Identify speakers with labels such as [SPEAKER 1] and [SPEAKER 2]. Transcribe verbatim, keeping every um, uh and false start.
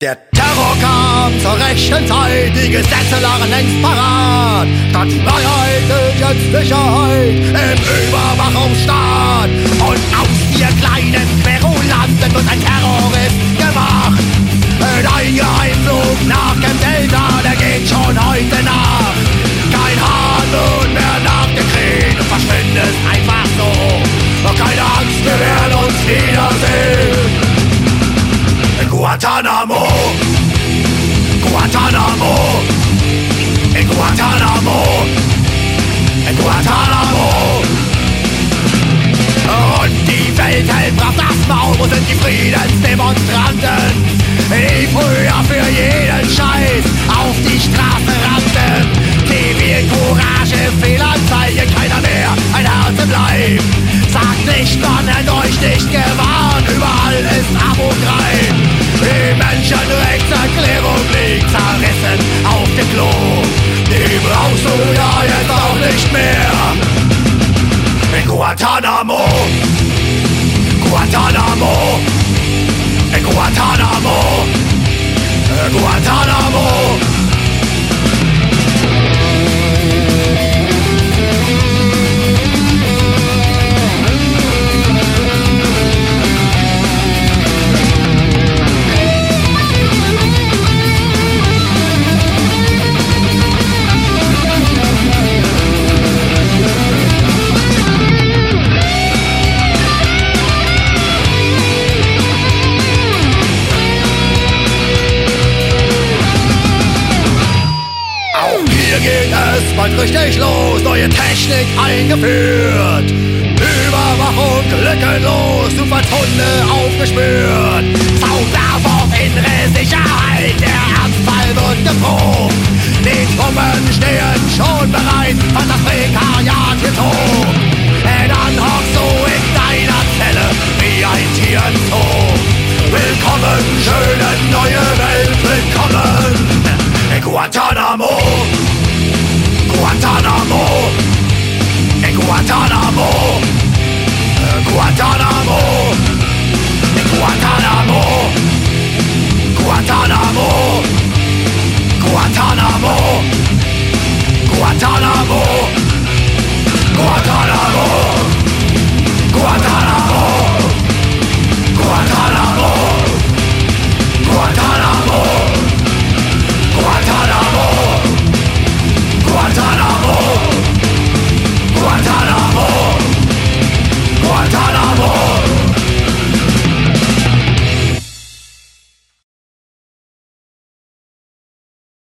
[SPEAKER 1] Der Terror kam zur rechten Zeit, die Gesetze lagen längst parat. Statt Freiheit ist jetzt Sicherheit im Überwachungsstaat. Und aus vier kleinen Querulanten wird ein Terrorist gemacht. Ein Geheimflug nach Camp Delta, der geht schon heute nach. Kein Hahn wird mehr nachgekräht und verschwindet einfach so. Doch keine Angst, wir werden uns wiedersehen. Guantanamo, Guantanamo, in Guantanamo, in Guantanamo. Und die Welt hält brav das Maul, wo sind die Friedensdemonstranten, die früher für jeden Scheiß auf die Straße rannten. Die wählen Courage, Fehlanzeige, keiner mehr ein Herz im Leib. Sagt nicht, man hat euch nicht gewarnt, überall ist Abu-Ghraib. Die Menschenrechtserklärung liegt zerrissen auf dem Klo. Die brauchst du ja jetzt auch nicht mehr. In Guantanamo, Guantanamo, in Guantanamo, in Guantanamo. Bald richtig los, neue Technik eingeführt. Überwachung lückenlos, Zufallshunde aufgespürt. Zauberwort